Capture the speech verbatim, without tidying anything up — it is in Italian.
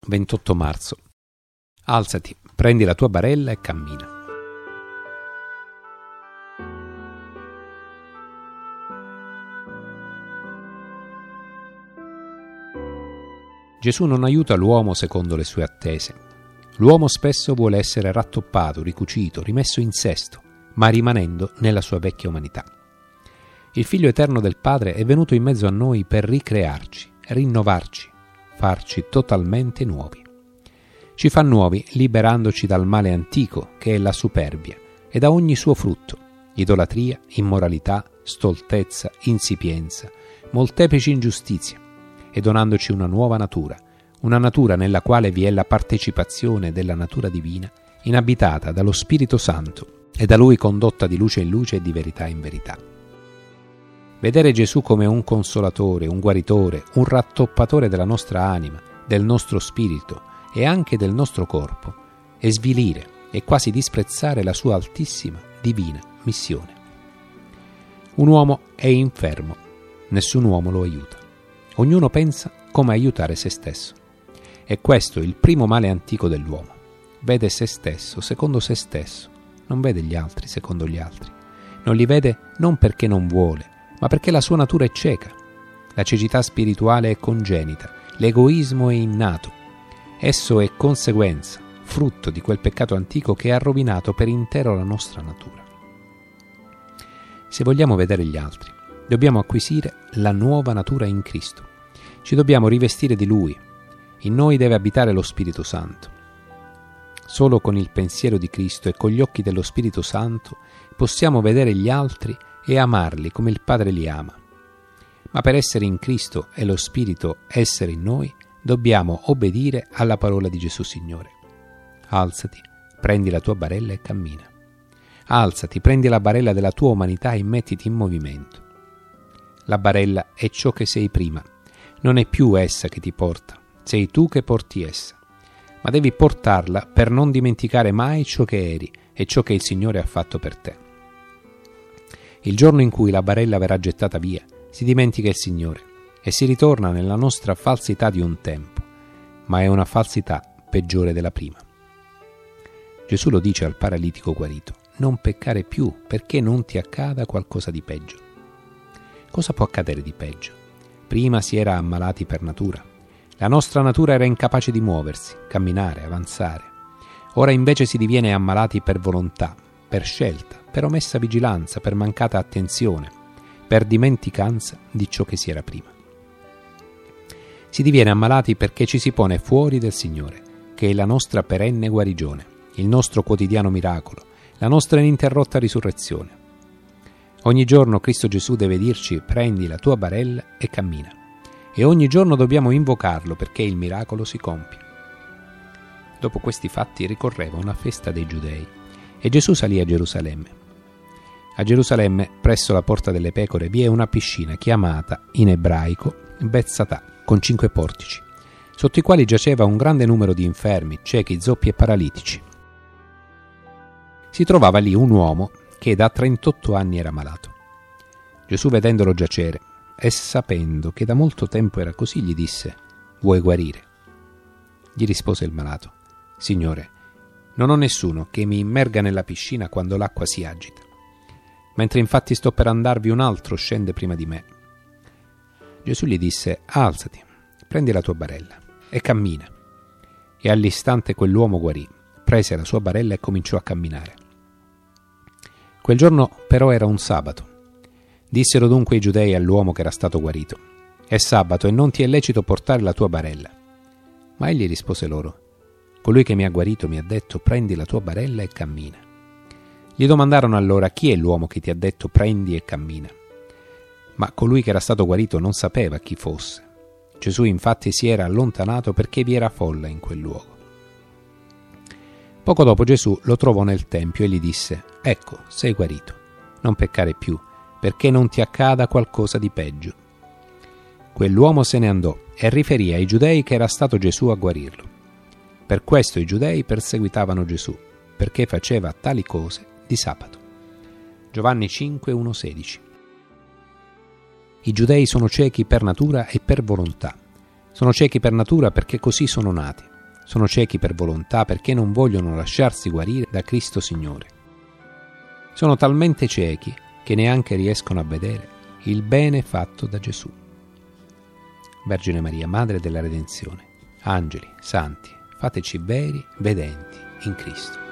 ventotto marzo. Alzati, prendi la tua barella e cammina. Gesù non aiuta l'uomo secondo le sue attese. L'uomo spesso vuole essere rattoppato, ricucito, rimesso in sesto, ma rimanendo nella sua vecchia umanità. Il Figlio eterno del Padre è venuto in mezzo a noi per ricrearci, rinnovarci, farci totalmente nuovi. Ci fa nuovi liberandoci dal male antico, che è la superbia, e da ogni suo frutto, idolatria, immoralità, stoltezza, insipienza, molteplici ingiustizie, e donandoci una nuova natura, una natura nella quale vi è la partecipazione della natura divina, inabitata dallo Spirito Santo e da Lui condotta di luce in luce e di verità in verità. Vedere Gesù come un consolatore, un guaritore, un rattoppatore della nostra anima, del nostro spirito e anche del nostro corpo, è svilire e quasi disprezzare la sua altissima, divina missione. Un uomo è infermo, nessun uomo lo aiuta. Ognuno pensa come aiutare se stesso. È questo il primo male antico dell'uomo. Vede se stesso secondo se stesso, non vede gli altri secondo gli altri. Non li vede non perché non vuole, ma perché la sua natura è cieca. La cecità spirituale è congenita, l'egoismo è innato. Esso è conseguenza, frutto di quel peccato antico che ha rovinato per intero la nostra natura. Se vogliamo vedere gli altri, dobbiamo acquisire la nuova natura in Cristo. Ci dobbiamo rivestire di Lui. In noi deve abitare lo Spirito Santo. Solo con il pensiero di Cristo e con gli occhi dello Spirito Santo possiamo vedere gli altri e amarli come il Padre li ama. Ma per essere in Cristo e lo Spirito essere in noi, dobbiamo obbedire alla parola di Gesù Signore. Alzati, prendi la tua barella e cammina. Alzati, prendi la barella della tua umanità e mettiti in movimento. La barella è ciò che sei prima. Non è più essa che ti porta, sei tu che porti essa. Ma devi portarla per non dimenticare mai ciò che eri e ciò che il Signore ha fatto per te. Il giorno in cui la barella verrà gettata via, si dimentica il Signore e si ritorna nella nostra falsità di un tempo, ma è una falsità peggiore della prima. Gesù lo dice al paralitico guarito: non peccare più perché non ti accada qualcosa di peggio. Cosa può accadere di peggio? Prima si era ammalati per natura. La nostra natura era incapace di muoversi, camminare, avanzare. Ora invece si diviene ammalati per volontà, per scelta, per omessa vigilanza, per mancata attenzione, per dimenticanza di ciò che si era prima. Si diviene ammalati perché ci si pone fuori del Signore, che è la nostra perenne guarigione, il nostro quotidiano miracolo, la nostra ininterrotta risurrezione. Ogni giorno Cristo Gesù deve dirci: prendi la tua barella e cammina. E ogni giorno dobbiamo invocarlo perché il miracolo si compie. Dopo questi fatti ricorreva una festa dei Giudei e Gesù salì a Gerusalemme. A Gerusalemme, presso la porta delle pecore, vi è una piscina chiamata in ebraico Betzatà, con cinque portici, sotto i quali giaceva un grande numero di infermi, ciechi, zoppi e paralitici. Si trovava lì un uomo che da trentotto anni era malato. Gesù, vedendolo giacere e sapendo che da molto tempo era così, gli disse: vuoi guarire? Gli rispose il malato: Signore, non ho nessuno che mi immerga nella piscina quando l'acqua si agita. Mentre infatti sto per andarvi, un altro scende prima di me. Gesù gli disse: alzati, prendi la tua barella e cammina. E all'istante quell'uomo guarì, prese la sua barella e cominciò a camminare. Quel giorno però era un sabato. Dissero dunque i giudei all'uomo che era stato guarito: è sabato e non ti è lecito portare la tua barella. Ma egli rispose loro: colui che mi ha guarito mi ha detto: prendi la tua barella e cammina. Gli domandarono allora: chi è l'uomo che ti ha detto prendi e cammina? Ma colui che era stato guarito non sapeva chi fosse. Gesù infatti si era allontanato perché vi era folla in quel luogo. Poco dopo Gesù lo trovò nel tempio e gli disse: ecco, sei guarito, non peccare più, perché non ti accada qualcosa di peggio. Quell'uomo se ne andò e riferì ai giudei che era stato Gesù a guarirlo. Per questo i giudei perseguitavano Gesù, perché faceva tali cose di sabato. Giovanni cinque, uno sedici. I giudei sono ciechi per natura e per volontà. Sono ciechi per natura perché così sono nati. Sono ciechi per volontà perché non vogliono lasciarsi guarire da Cristo Signore. Sono talmente ciechi che neanche riescono a vedere il bene fatto da Gesù. Vergine Maria, Madre della Redenzione, angeli, santi, fateci veri vedenti in Cristo.